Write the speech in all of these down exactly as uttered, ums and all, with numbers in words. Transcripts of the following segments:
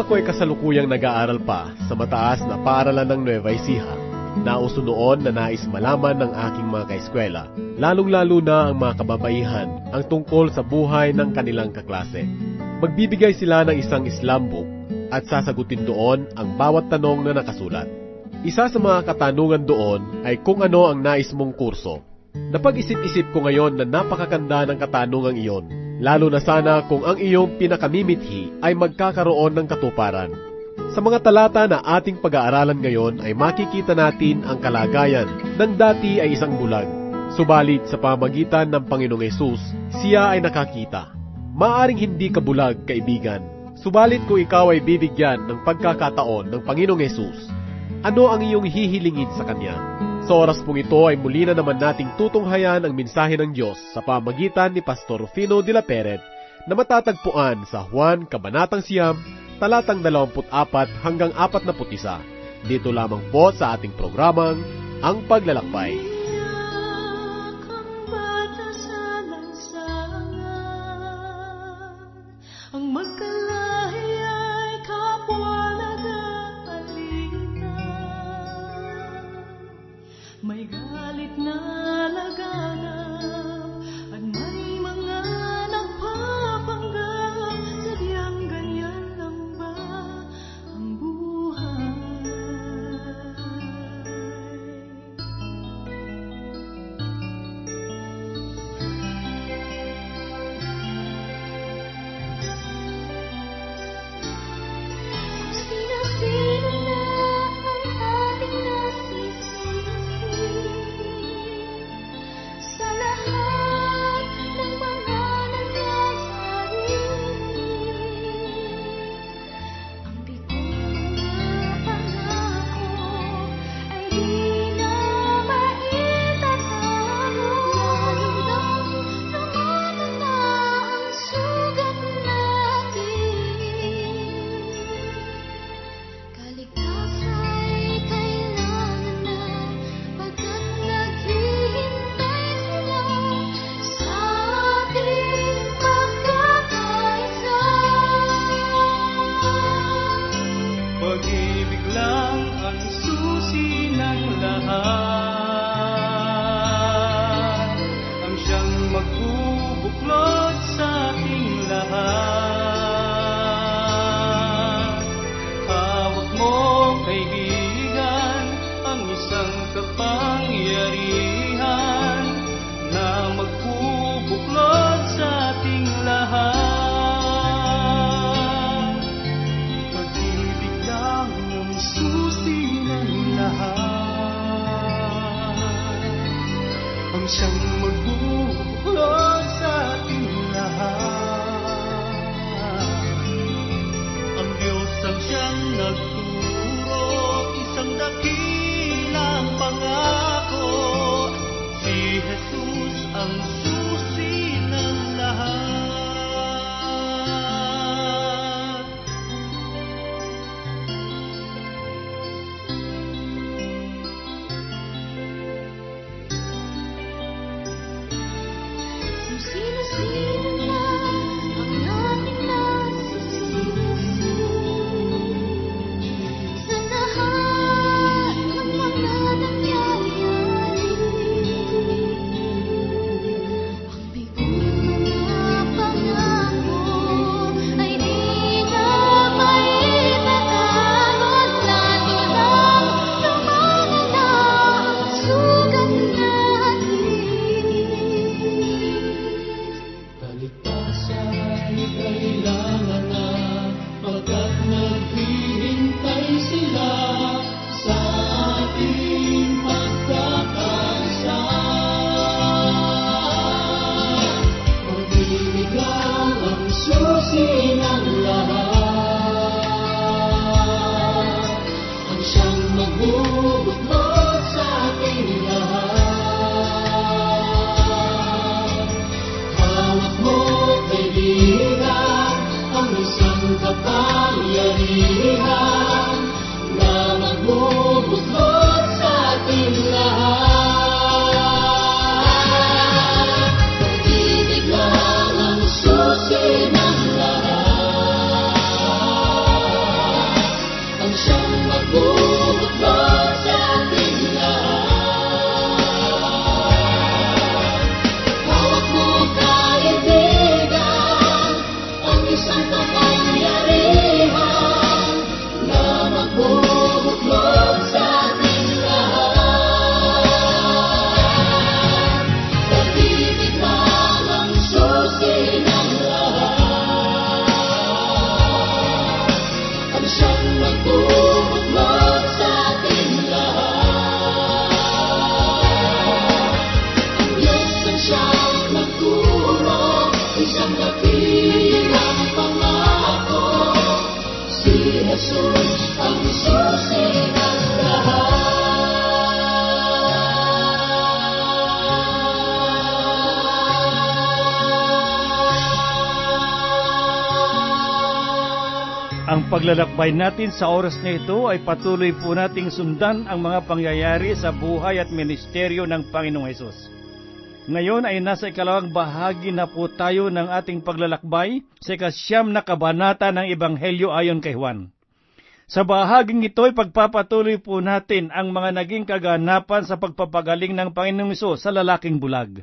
ako ay kasalukuyang nag-aaral pa sa mataas na paaralan ng Nueva Ecija, nauso noon na nais malaman ng aking mga kaeskwela, lalong-lalo na ang mga kababaihan, ang tungkol sa buhay ng kanilang kaklase. Magbibigay sila ng isang Islam book at sasagutin doon ang bawat tanong na nakasulat. Isa sa mga katanungan doon ay kung ano ang nais mong kurso. Napag-isip-isip ko ngayon na napakaganda ng katanungang iyon, lalo na sana kung ang iyong pinakamimithi ay magkakaroon ng katuparan. Sa mga talata na ating pag-aaralan ngayon ay makikita natin ang kalagayan ng dati ay isang bulag. Subalit sa pamagitan ng Panginoong Hesus, siya ay nakakita. Maaring hindi ka bulag, kaibigan. Subalit kung ikaw ay bibigyan ng pagkakataon ng Panginoong Hesus, ano ang iyong hihilingin sa Kanya? Sa oras pong ito ay muli na naman nating tutunghayan ang mensahe ng Diyos sa pamagitan ni Pastor Rufino de la Peret na matatagpuan sa Juan Kabanatang Siyam, talatang dalawampu't apat hanggang apat na putisa. Dito lamang po sa ating programang Ang Paglalakbay. May galit na laganap at may mga nagpapanggap. Sadyang ganyan lang ba ang buhay? Kung sino-sino na ang ating nasisisi sa lahat ng mga nangyayari, ang bigong mga pangako ay di na maitatago. Naman na ang sugat natin, kaligtasa'y kailangan na, pagkat naghihintay sila sa ating pagkakaisa. Pag-ibig lang ang susi ng lahat, ang siyang magbubuklod sa ating lahat. Hawak mo, kaibigan, ang isang kapangyarihan na magbubuklod sa ating lahat. Pag-ibig lang ang susi ng lahat, ang siyang magbubuklod sa ating lahat. Ang Diyos ang siyang nagturo, isang dakilang pangako. Si Jesus ang susi ng lahat. Ang paglalakbay natin sa oras na ito ay patuloy po nating sundan ang mga pangyayari sa buhay at ministeryo ng Panginoong Hesus. Ngayon ay nasa ikalawang bahagi na po tayo ng ating paglalakbay sa ikasyam na kabanata ng Ebanghelyo ayon kay Juan. Sa bahaging ito ay pagpapatuloy po natin ang mga naging kaganapan sa pagpapagaling ng Panginoong Hesus sa lalaking bulag.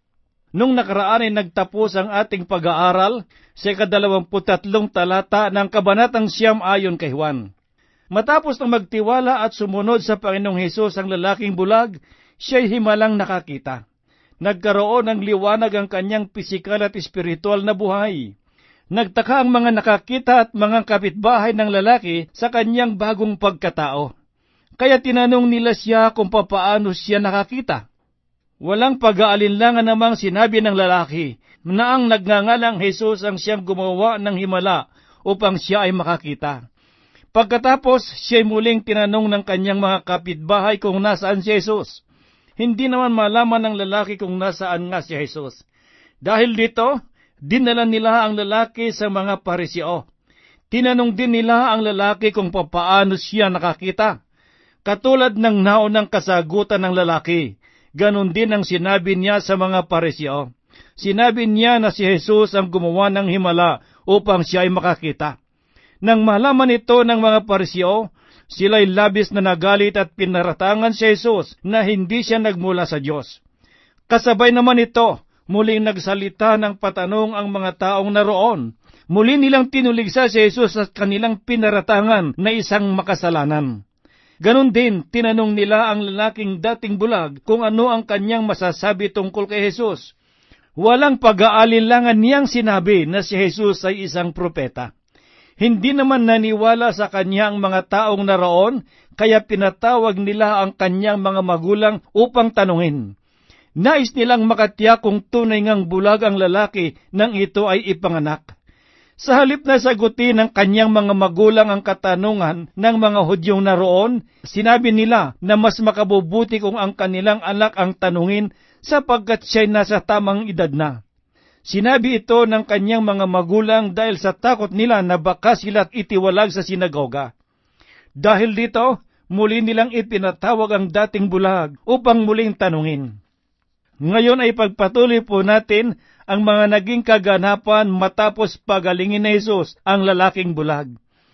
Nung nakaraan ay nagtapos ang ating pag-aaral sa ikadalawamputatlong talata ng kabanatang siyam ayon kay Juan. Matapos na magtiwala at sumunod sa Panginoong Hesus ang lalaking bulag, siya'y himalang nakakita. Nagkaroon ng liwanag ang kanyang pisikal at espiritual na buhay. Nagtaka ang mga nakakita at mga kapitbahay ng lalaki sa kanyang bagong pagkatao. Kaya tinanong nila siya kung papaano siya nakakita. Walang pag-aalinlangan namang sinabi ng lalaki na ang nagngangalang Hesus ang siyang gumawa ng himala upang siya ay makakita. Pagkatapos, siya'y muling tinanong ng kanyang mga kapitbahay kung nasaan si Hesus. Hindi naman malaman ng lalaki kung nasaan nga si Hesus. Dahil dito, dinala nila ang lalaki sa mga Pariseo. Tinanong din nila ang lalaki kung papaano siya nakakita. Katulad ng naunang kasagutan ng lalaki, ganon din ang sinabi niya sa mga Pariseo. Sinabi niya na si Hesus ang gumawa ng himala upang siya ay makakita. Nang malaman ito ng mga Pariseo, sila'y labis na nagalit at pinaratangan si Hesus na hindi siya nagmula sa Diyos. Kasabay naman ito, muling nagsalita ng patanong ang mga taong naroon. Muli nilang tinuligsa si Hesus at kanilang pinaratangan na isang makasalanan. Ganon din, tinanong nila ang lalaking dating bulag kung ano ang kanyang masasabi tungkol kay Hesus. Walang pag-aalinlangan niyang sinabi na si Hesus ay isang propeta. Hindi naman naniwala sa kanya ang mga taong naroon, kaya pinatawag nila ang kanyang mga magulang upang tanungin. Nais nilang makatiyak kung tunay ngang bulag ang lalaki nang ito ay ipanganak. Sa halip na sagutin ng kanyang mga magulang ang katanungan ng mga Hudyong naroon, sinabi nila na mas makabubuti kung ang kanilang anak ang tanungin sapagkat siya'y nasa tamang edad na. Sinabi ito ng kanyang mga magulang dahil sa takot nila na baka sila't itiwalag sa sinagoga. Dahil dito, muli nilang ipinatawag ang dating bulag upang muling tanungin. Ngayon ay pagpatuloy po natin ang mga naging kaganapan matapos pagalingin ni Hesus ang lalaking bulag.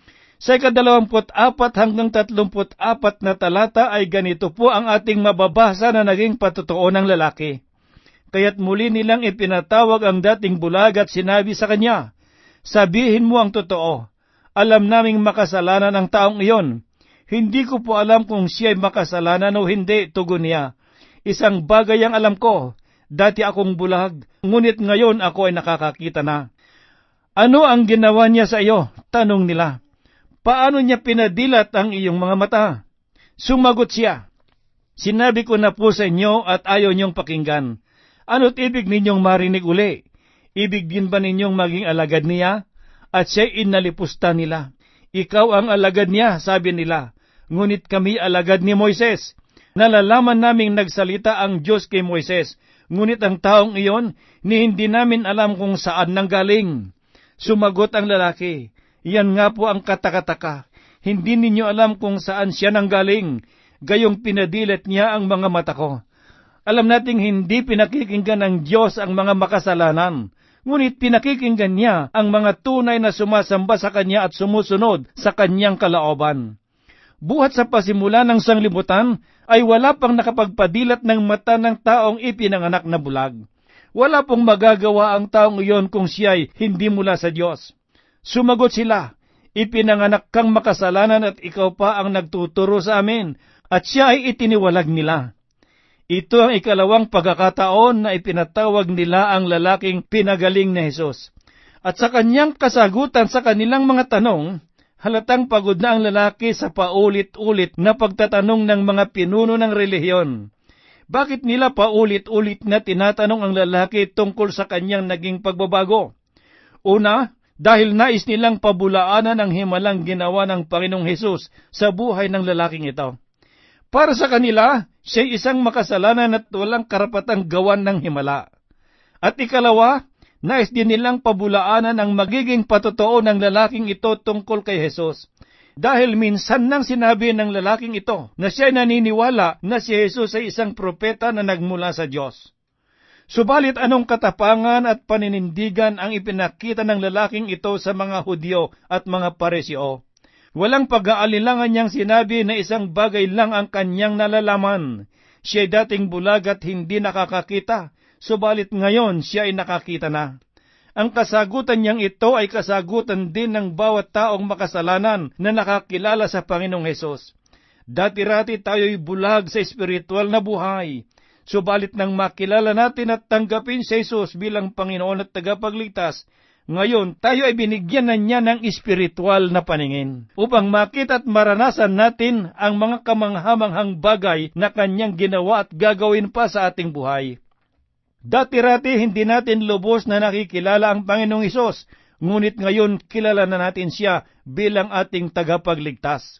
Sa ikadalawamput apat hanggang tatlumput apat na talata ay ganito po ang ating mababasa na naging patotoo ng lalaki. Kaya't muli nilang ipinatawag ang dating bulag at sinabi sa kanya, "Sabihin mo ang totoo. Alam naming makasalanan ang taong iyon. Hindi ko po alam kung siya'y makasalanan o hindi," tugon niya. "Isang bagay ang alam ko, dati akong bulag, ngunit ngayon ako ay nakakakita na." "Ano ang ginawa niya sa iyo?" tanong nila. "Paano niya pinadilat ang iyong mga mata?" Sumagot siya, "Sinabi ko na po sa inyo at ayaw niyong pakinggan. Ano't ibig ninyong marinig uli? Ibig din ba ninyong maging alagad niya?" At siya'y inalipusta nila. "Ikaw ang alagad niya," sabi nila, "ngunit kami alagad ni Moises. Nalalaman naming nagsalita ang Diyos kay Moises, ngunit ang taong iyon, ni hindi namin alam kung saan nanggaling." Sumagot ang lalaki, "Yan nga po ang katakataka. Hindi ninyo alam kung saan siya nanggaling, gayong pinadilat niya ang mga mata ko. Alam nating hindi pinakikinggan ng Diyos ang mga makasalanan, ngunit pinakikinggan niya ang mga tunay na sumasamba sa Kanya at sumusunod sa Kanyang kalooban. Buhat sa pasimula ng sanglibutan, ay wala pang nakapagpadilat ng mata ng taong ipinanganak na bulag. Wala pong magagawa ang taong iyon kung siya'y hindi mula sa Diyos." Sumagot sila, "Ipinanganak kang makasalanan at ikaw pa ang nagtuturo sa amin," at siya ay itiniwalag nila. Ito ang ikalawang pagkakataon na ipinatawag nila ang lalaking pinagaling na Hesus. At sa kanyang kasagutan sa kanilang mga tanong, halatang pagod na ang lalaki sa paulit-ulit na pagtatanong ng mga pinuno ng relihiyon. Bakit nila paulit-ulit na tinatanong ang lalaki tungkol sa kanyang naging pagbabago? Una, dahil nais nilang pabulaanan ang himalang ginawa ng Panginoong Hesus sa buhay ng lalaking ito. Para sa kanila, siya'y isang makasalanan at walang karapatang gawan ng himala. At ikalawa, Nais din nilang pabulaanan ang magiging patotoo ng lalaking ito tungkol kay Jesus. Dahil minsan nang sinabi ng lalaking ito na siya ay naniniwala na si Jesus ay isang propeta na nagmula sa Diyos. Subalit anong katapangan at paninindigan ang ipinakita ng lalaking ito sa mga Hudyo at mga Pariseo? Walang pag-aalilangan niyang sinabi na isang bagay lang ang kanyang nalalaman. Siya ay dating bulag at hindi nakakakita, subalit ngayon siya ay nakakita na. Ang kasagutan niyang ito ay kasagutan din ng bawat taong makasalanan na nakakilala sa Panginoong Hesus. Dati-rati tayo'y bulag sa espiritual na buhay. Subalit nang makilala natin at tanggapin si Jesus bilang Panginoon at tagapagligtas, ngayon tayo ay binigyan na niya ng espiritual na paningin, upang makita at maranasan natin ang mga kamanghamanghang bagay na kanyang ginawa at gagawin pa sa ating buhay. Dati-rati hindi natin lubos na nakikilala ang Panginoong Hesus, ngunit ngayon kilala na natin siya bilang ating tagapagligtas.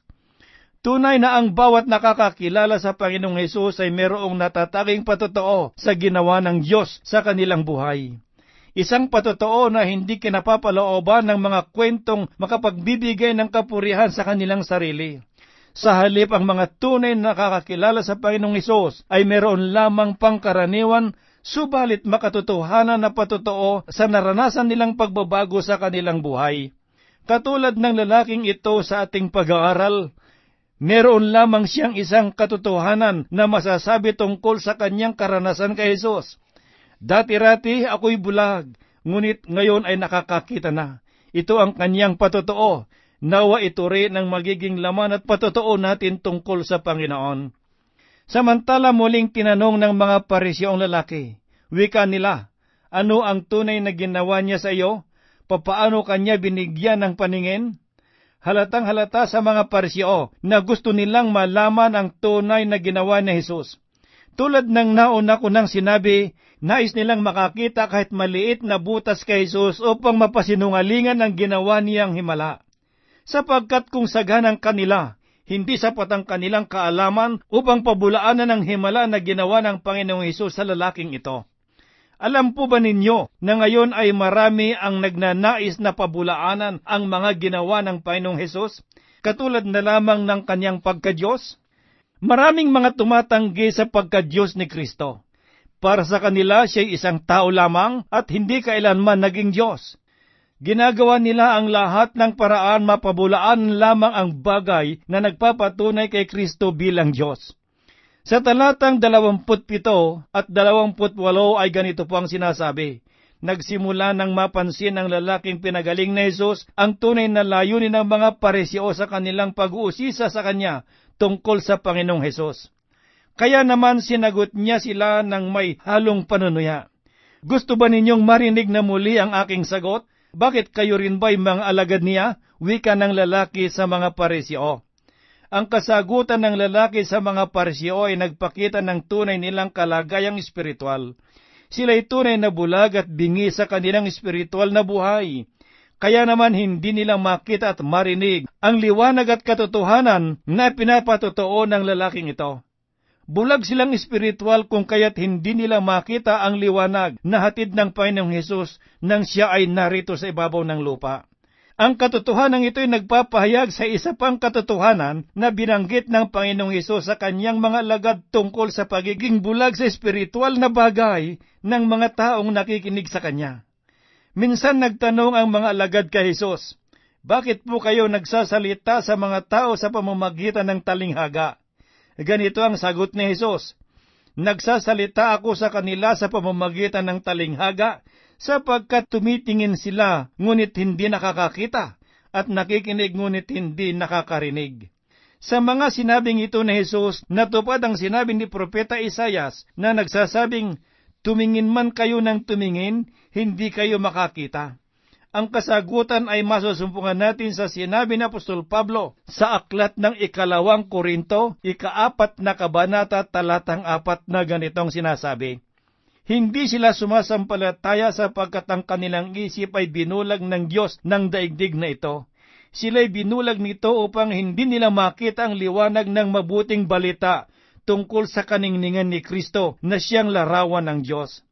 Tunay na ang bawat nakakakilala sa Panginoong Hesus ay mayroong natataging patotoo sa ginawa ng Diyos sa kanilang buhay. Isang patotoo na hindi kinapapalooban ng mga kwentong makapagbibigay ng kapurihan sa kanilang sarili. Sa halip, ang mga tunay na nakakakilala sa Panginoong Hesus ay mayroon lamang pangkaraniwan, subalit makatotohanan na patotoo sa naranasan nilang pagbabago sa kanilang buhay. Katulad ng lalaking ito sa ating pag-aaral, meron lamang siyang isang katotohanan na masasabi tungkol sa kanyang karanasan kay Jesus. Dati-rati ako'y bulag, ngunit ngayon ay nakakakita na. Ito ang kanyang patotoo. Nawa ito rin ang magiging laman at patotoo natin tungkol sa Panginoon. Samantala muling tinanong ng mga Pariseo ang lalaki, wika nila, ano ang tunay na ginawa niya sa iyo? Papaano kanya binigyan ng paningin? Halatang halata sa mga Pariseo na gusto nilang malaman ang tunay na ginawa ni Jesus. Tulad ng nauna ko nang sinabi, nais nilang makakita kahit maliit na butas kay Jesus upang mapasinungalingan ang ginawa niyang himala. Sapagkat kung saganang kanila, hindi sapat ang kanilang kaalaman upang pabulaanan ang himala na ginawa ng Panginoong Hesus sa lalaking ito. Alam po ba ninyo na ngayon ay marami ang nagnanais na pabulaanan ang mga ginawa ng Panginoong Hesus, katulad na lamang ng kanyang pagka-Diyos? Maraming mga tumatanggi sa pagka-Diyos ni Kristo. Para sa kanila, siya'y isang tao lamang at hindi kailanman naging Diyos. Ginagawa nila ang lahat ng paraan mapabulaan lamang ang bagay na nagpapatunay kay Kristo bilang Diyos. Sa talatang dalawamput pito at dalawamput walo ay ganito po ang sinasabi, nagsimula nang mapansin ng lalaking pinagaling na Jesus ang tunay na layunin ng mga Pariseo sa kanilang pag-uusisa sa Kanya tungkol sa Panginoong Hesus. Kaya naman sinagot niya sila ng may halong panunuya. Gusto ba ninyong marinig na muli ang aking sagot? Bakit kayo rin ba'y mga alagad niya? Wika ng lalaki sa mga Pariseo. Ang kasagutan ng lalaki sa mga Pariseo ay nagpakita ng tunay nilang kalagayang espiritual. Sila'y tunay na bulag at bingi sa kanilang espiritual na buhay. Kaya naman hindi nila makita at marinig ang liwanag at katotohanan na pinapatotoo ng lalaking ito. Bulag silang espiritual kung kaya't hindi nila makita ang liwanag na hatid ng Panginoong Hesus nang siya ay narito sa ibabaw ng lupa. Ang katotohanan ito ay nagpapahayag sa isa pang katotohanan na binanggit ng Panginoong Hesus sa kanyang mga alagad tungkol sa pagiging bulag sa espiritual na bagay ng mga taong nakikinig sa kanya. Minsan nagtanong ang mga alagad kay Jesus, bakit po kayo nagsasalita sa mga tao sa pamamagitan ng talinghaga? Ganito ang sagot ni Jesus, nagsasalita ako sa kanila sa pamamagitan ng talinghaga sapagkat tumitingin sila ngunit hindi nakakakita at nakikinig ngunit hindi nakakarinig. Sa mga sinabing ito ni Jesus, natupad ang sinabi ni Propeta Isaias na nagsasabing, tumingin man kayo ng tumingin, hindi kayo makakita. Ang kasagutan ay masusumpungan natin sa sinabi ni Apostol Pablo sa aklat ng ikalawang Korinto, ikaapat na kabanata, talatang apat na ganitong sinasabi, hindi sila sumasampalataya sapagkat ang kanilang isip ay binulag ng Diyos ng daigdig na ito. Sila'y binulag nito upang hindi nila makita ang liwanag ng mabuting balita tungkol sa kaningningan ni Kristo na siyang larawan ng Diyos.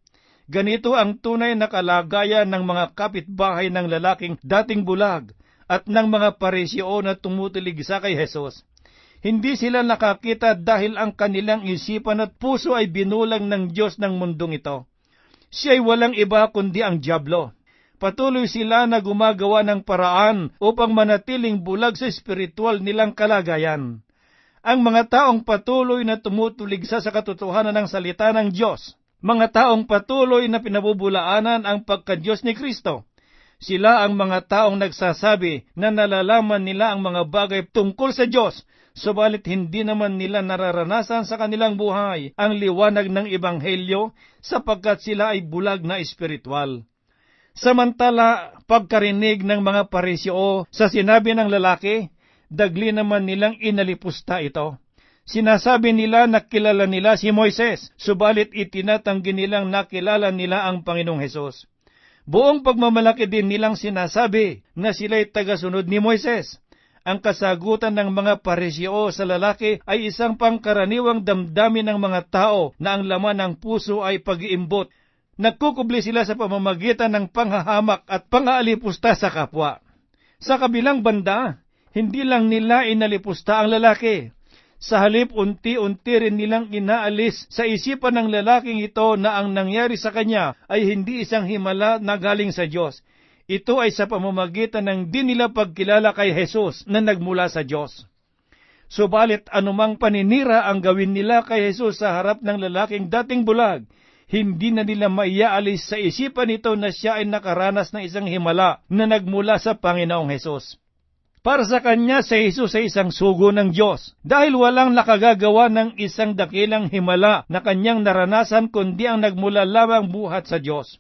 Ganito ang tunay na kalagayan ng mga kapitbahay ng lalaking dating bulag at ng mga Pariseo na tumutuligsa kay Jesus. Hindi sila nakakita dahil ang kanilang isipan at puso ay binulang ng Diyos ng mundong ito. Siya ay walang iba kundi ang dyablo. Patuloy sila na gumagawa ng paraan upang manatiling bulag sa espiritual nilang kalagayan. Ang mga taong patuloy na tumutuligsa sa katotohanan ng salita ng Diyos, mga taong patuloy na pinabubulaanan ang pagka-Diyos ni Kristo. Sila ang mga taong nagsasabi na nalalaman nila ang mga bagay tungkol sa Diyos, subalit hindi naman nila nararanasan sa kanilang buhay ang liwanag ng Ebanghelyo sapagkat sila ay bulag na espiritual. Samantala, pagkarinig ng mga Pariseo sa sinabi ng lalaki, dagli naman nilang inalipusta ito. Sinasabi nila na kilala nila si Moises, subalit itinatanggi nilang nakilala nila ang Panginoong Hesus. Buong pagmamalaki din nilang sinasabi na sila'y tagasunod ni Moises. Ang kasagutan ng mga Pariseo sa lalaki ay isang pangkaraniwang damdamin ng mga tao na ang laman ng puso ay pag-iimbot. Nagkukubli sila sa pamamagitan ng panghahamak at pang-aalipusta sa kapwa. Sa kabilang banda, hindi lang nila inalipusta ang lalaki. Sa halip, unti-unti rin nilang inaalis sa isipan ng lalaking ito na ang nangyari sa kanya ay hindi isang himala na galing sa Diyos. Ito ay sa pamamagitan ng di nila pagkilala kay Jesus na nagmula sa Diyos. Subalit anumang paninira ang gawin nila kay Jesus sa harap ng lalaking dating bulag, hindi na nila maiaalis sa isipan nito na siya ay nakaranas ng isang himala na nagmula sa Panginoong Hesus. Para sa kanya, si Jesus ay isang sugo ng Diyos, dahil walang nakagagawa ng isang dakilang himala na kanyang naranasan kundi ang nagmula lamang buhat sa Diyos.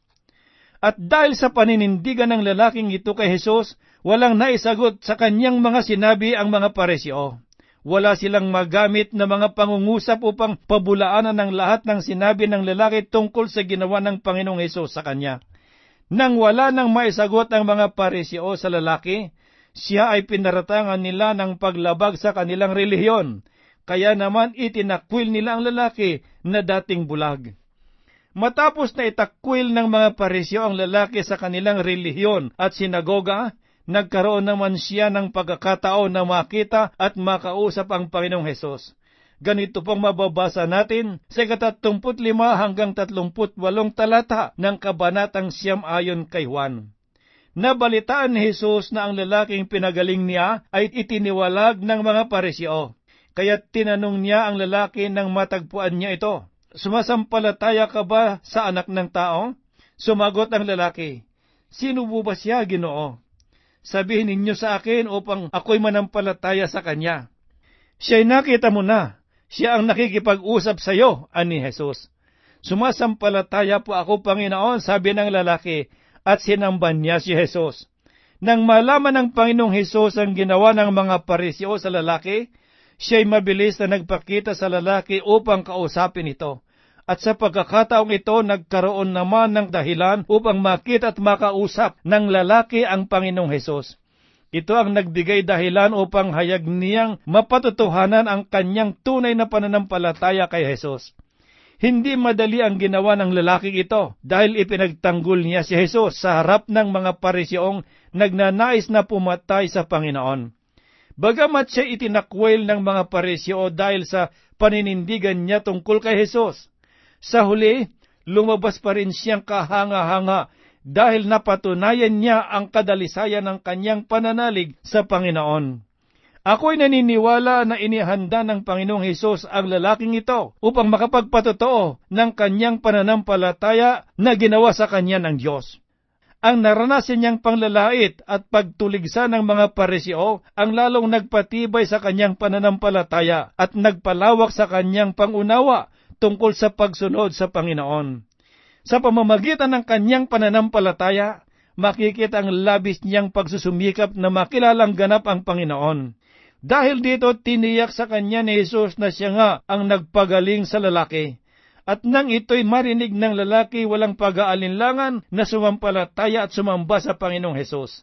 At dahil sa paninindigan ng lalaking ito kay Jesus, walang naisagot sa kanyang mga sinabi ang mga Pariseo. Wala silang magamit na mga pangungusap upang pabulaanan ng lahat ng sinabi ng lalaki tungkol sa ginawa ng Panginoong Hesus sa kanya. Nang wala nang maisagot ang mga Pariseo sa lalaki, siya ay pinaratangan nila ng paglabag sa kanilang relihiyon, kaya naman itinakwil nila ang lalaki na dating bulag. Matapos na itakwil ng mga Pariseo ang lalaki sa kanilang relihiyon at sinagoga, nagkaroon naman siya ng pagkakataon na makita at makausap ang Panginoong Hesus. Ganito pong mababasa natin sa ikatatlumput lima hanggang tatlumput walong talata ng kabanatang siyam ayon kay Juan. Nabalitaan ni Jesus na ang lalaking pinagaling niya ay itiniwalag ng mga Pariseo. Kaya tinanong niya ang lalaki nang matagpuan niya ito, "Sumasampalataya ka ba sa anak ng tao?" Sumagot ang lalaki, "Sino po ba siya, Ginoo? Sabihin ninyo sa akin upang ako'y manampalataya sa kanya." "Siya'y nakita mo na, siya ang nakikipag-usap sa iyo," ani Jesus. "Sumasampalataya po ako, Panginoon," sabi ng lalaki, at sinamban niya si Jesus. Nang malaman ng Panginoong Hesus ang ginawa ng mga Pariseo sa lalaki, siya'y mabilis na nagpakita sa lalaki upang kausapin ito. At sa pagkakataong ito, nagkaroon naman ng dahilan upang makita at makausap ng lalaki ang Panginoong Hesus. Ito ang nagbigay dahilan upang hayag niyang mapatutuhanan ang kanyang tunay na pananampalataya kay Jesus. Hindi madali ang ginawa ng lalaking ito dahil ipinagtanggol niya si Jesus sa harap ng mga Pariseong nagnanais na pumatay sa Panginoon. Bagamat siya itinakwil ng mga Pariseo dahil sa paninindigan niya tungkol kay Jesus, sa huli, lumabas pa rin siyang kahanga-hanga dahil napatunayan niya ang kadalisayan ng kanyang pananalig sa Panginoon. Ako'y naniniwala na inihanda ng Panginoong Hesus ang lalaking ito upang makapagpatotoo ng kanyang pananampalataya na ginawa sa kanya ng Diyos. Ang naranasan niyang panglalait at pagtuligsa ng mga Pariseo ang lalong nagpatibay sa kanyang pananampalataya at nagpalawak sa kanyang pangunawa tungkol sa pagsunod sa Panginoon. Sa pamamagitan ng kanyang pananampalataya, makikita ang labis niyang pagsusumikap na makilalang ganap ang Panginoon. Dahil dito, tiniyak sa kanya ni Jesus na siya nga ang nagpagaling sa lalaki. At nang ito'y marinig ng lalaki, walang pag-aalinlangan na sumampalataya at sumamba sa Panginoong Hesus.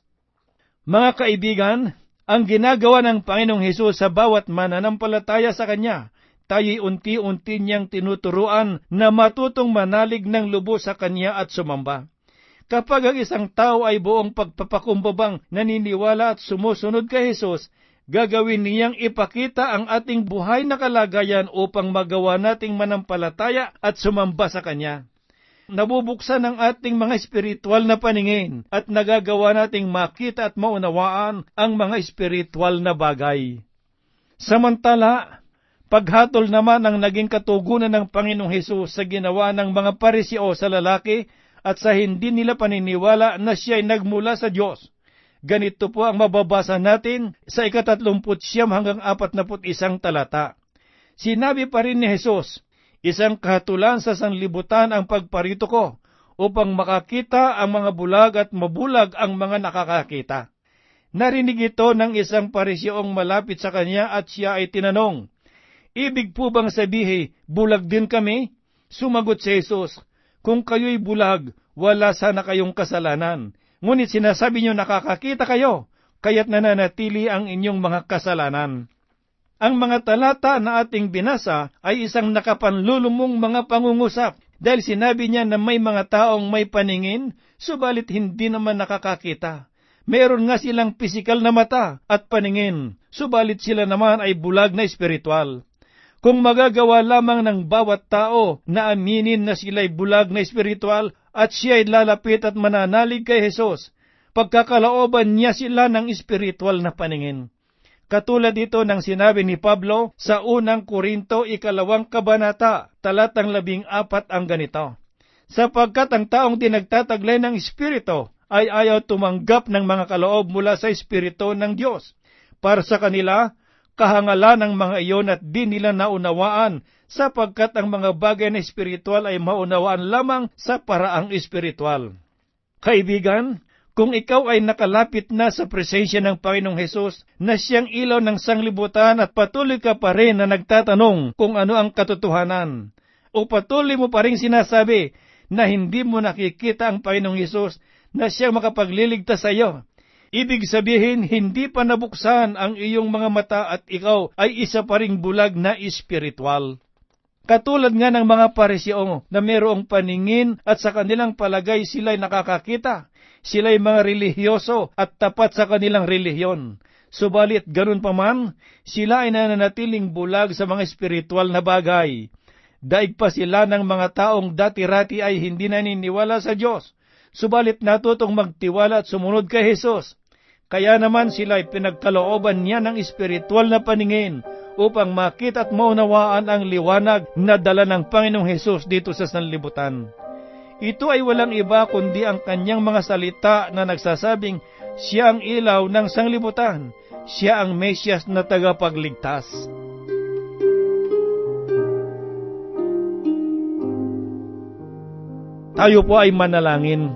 Mga kaibigan, ang ginagawa ng Panginoong Hesus sa bawat mananampalataya sa Kanya, tayo'y unti-unti niyang tinuturuan na matutong manalig ng lubos sa Kanya at sumamba. Kapag ang isang tao ay buong pagpapakumbabang naniniwala at sumusunod kay Jesus, gagawin niyang ipakita ang ating buhay na kalagayan upang magawa nating manampalataya at sumamba sa Kanya. Nabubuksan ang ating mga espiritual na paningin at nagagawa nating makita at maunawaan ang mga espiritual na bagay. Samantala, paghatol naman ang naging katugunan ng Panginoong Hesus sa ginawa ng mga Pariseo sa lalaki at sa hindi nila paniniwala na siya ay nagmula sa Diyos. Ganito po ang mababasa natin sa ikatatlumput siyam hanggang apat na put isang talata. Sinabi pa rin ni Hesus, isang kahatulan sa sanlibutan ang pagparito ko, upang makakita ang mga bulag at mabulag ang mga nakakakita. Narinig ito ng isang Pariseong malapit sa kanya at siya ay tinanong, ibig po bang sabihin, bulag din kami? Sumagot si Jesus, kung kayo'y bulag, wala sana kayong kasalanan. Ngunit sinasabi niyo nakakakita kayo, kaya't nananatili ang inyong mga kasalanan. Ang mga talata na ating binasa ay isang nakapanlulumong mga pangungusap dahil sinabi niya na may mga taong may paningin, subalit hindi naman nakakakita. Meron nga silang pisikal na mata at paningin, subalit sila naman ay bulag na espiritual. Kung magagawa lamang ng bawat tao na aminin na sila'y bulag na espiritual at siya'y lalapit at mananalig kay Jesus, pagkakalooban niya sila ng espiritual na paningin. Katulad ito ng sinabi ni Pablo sa unang Korinto ikalawang kabanata, talatang labing apat ang ganito. Sapagkat ang taong dinagtataglay ng espiritu ay ayaw tumanggap ng mga kaloob mula sa espiritu ng Diyos. Para sa kanila, kahangalan ng mga iyon at di nila naunawaan sapagkat ang mga bagay na espiritual ay maunawaan lamang sa paraang espiritual. Kaibigan, kung ikaw ay nakalapit na sa presensya ng Panginoong Hesus na siyang ilaw ng sanglibutan at patuloy ka pa rin na nagtatanong kung ano ang katotohanan, o patuloy mo pa rin sinasabi na hindi mo nakikita ang Panginoong Hesus na siyang makapagliligtas sa iyo, ibig sabihin, hindi pa nabuksan ang iyong mga mata at ikaw ay isa pa ring bulag na espiritual. Katulad nga ng mga Pariseo na mayroong paningin at sa kanilang palagay sila'y nakakakita, sila'y mga relihiyoso at tapat sa kanilang relihiyon. Subalit ganun pa man, sila ay nananatiling bulag sa mga espiritual na bagay. Daig pa sila ng mga taong dati-rati ay hindi naniniwala sa Diyos, subalit natutong magtiwala at sumunod kay Jesus. Kaya naman sila ay pinagkalooban niya ng espiritual na paningin upang makita at maunawaan ang liwanag na dala ng Panginoong Hesus dito sa sanlibutan. Ito ay walang iba kundi ang kanyang mga salita na nagsasabing siya ang ilaw ng sanglibutan, siya ang Mesyas na tagapagligtas. Tayo po ay manalangin.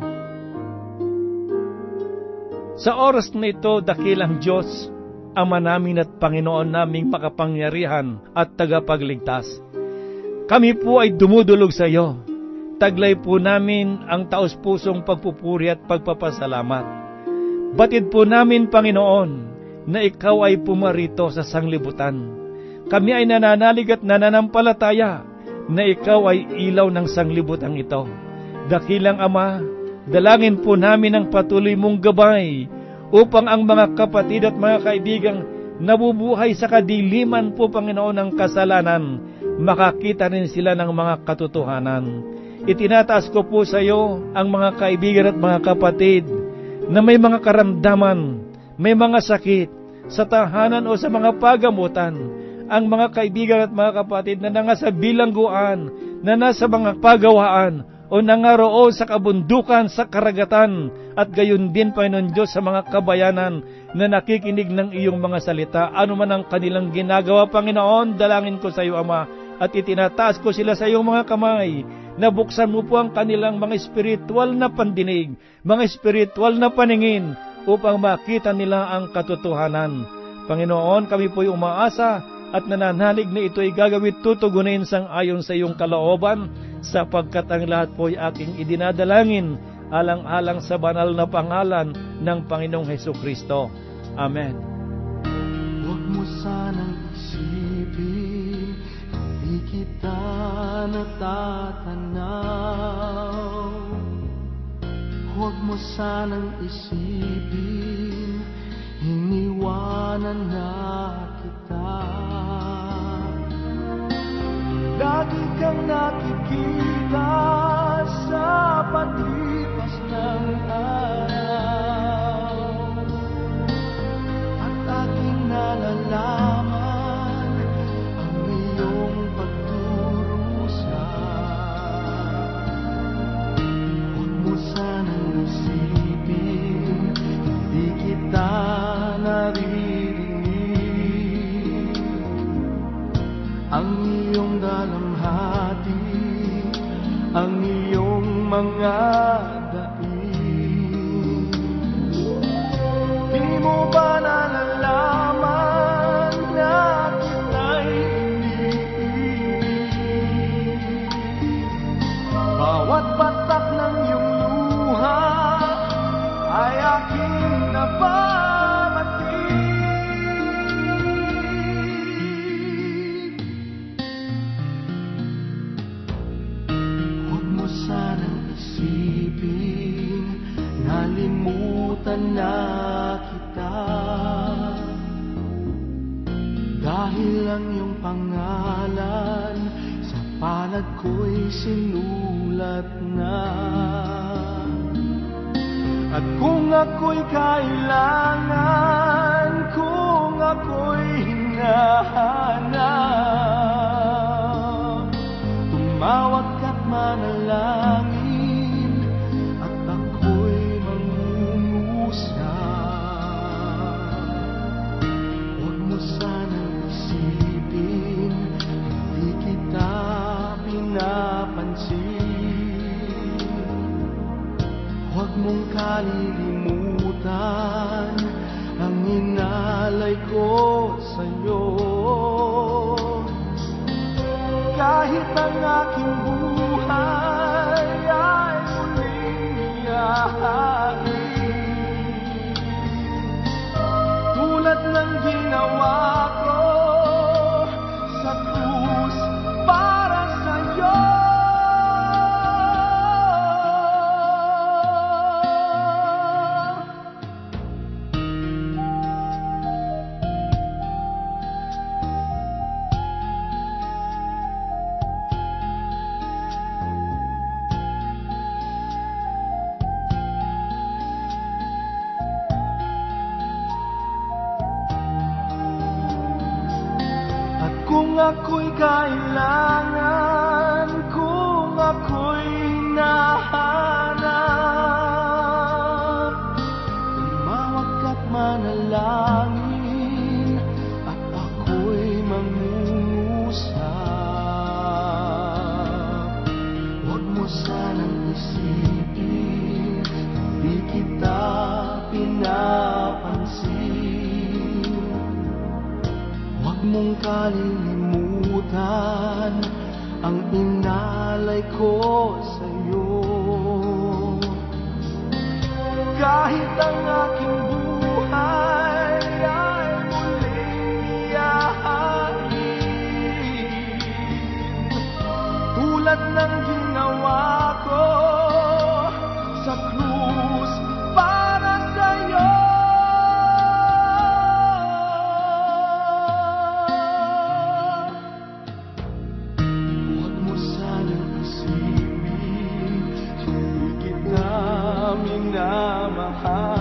Sa oras na ito, dakilang Diyos, Ama namin at Panginoon naming makapangyarihan at tagapagligtas. Kami po ay dumudulog sa iyo. Taglay po namin ang taos-pusong pagpupuri at pagpapasalamat. Batid po namin, Panginoon, na ikaw ay pumarito sa sanglibutan. Kami ay nananalig at nananampalataya na ikaw ay ilaw ng sanglibutan ito. Dakilang Ama, dalangin po namin ang patuloy mong gabay upang ang mga kapatid at mga kaibigang nabubuhay sa kadiliman po, Panginoon, ng kasalanan, makakita rin sila ng mga katotohanan. Itinataas ko po sa iyo ang mga kaibigan at mga kapatid na may mga karamdaman, may mga sakit, sa tahanan o sa mga pagamutan, ang mga kaibigan at mga kapatid na nasa bilangguan, na nasa mga pagawaan, o nangaroon sa kabundukan, sa karagatan, at gayon din, Panginoon Diyos, sa mga kabayanan na nakikinig ng iyong mga salita. Ano man ang kanilang ginagawa, Panginoon, dalangin ko sa iyo, Ama, at itinataas ko sila sa iyong mga kamay. Nabuksan mo po ang kanilang mga espiritual na pandinig, mga espiritual na paningin, upang makita nila ang katotohanan. Panginoon, kami po'y umaasa at nananalig na ito'y gagawin tutugunin sang ayon sa iyong kalooban, sapagkat ang lahat po'y aking idinadalangin alang-alang sa banal na pangalan ng Panginoong Hesukristo. Amen. Huwag mo sanang isipin kita natatanaw. Huwag mo sanang isipin, iniwanan na kita. Lagi kang nakikita sa paglipas ng araw, at aking nalalaman ang iyong pagdurusa. Huwag mo sanang isipin, hindi kita naririnig. Ang iyong dalamhati, ang iyong mga daig. Di mo ba nalalaman na kita'y iniibig? Bawat patak ng iyong luha ay aking napamatig. Huwag mo sanang isipin, nalimutan na kita. Dahil ang iyong pangalan sa palad ko'y sinulat na. At kung ako'y kailangan, kung ako'y hinahanap, tumawag ka't manalangin, at ako'y mangungusap. Huwag mo sanang isipin, hindi kita pinapansin. Huwag mong kalilimutan ang inalay ko sa'yo. Kahit ang aking buhay ay muling iyahain, tulad ng ginawa ko sa krus para sa'yo. Kung ako'y kailangan, kung ako'y nahanap, tumawag ka't manalangin, at ako'y mangungusap. Huwag mo sanang isipin, hindi kita pinapansin. Huwag mong kalilimutan ang inalay ko sa'yo. Kahit ang aking buhay ay muling iyahain, tulad ng ginawa ko sa krus para sa'yo. Minamahal.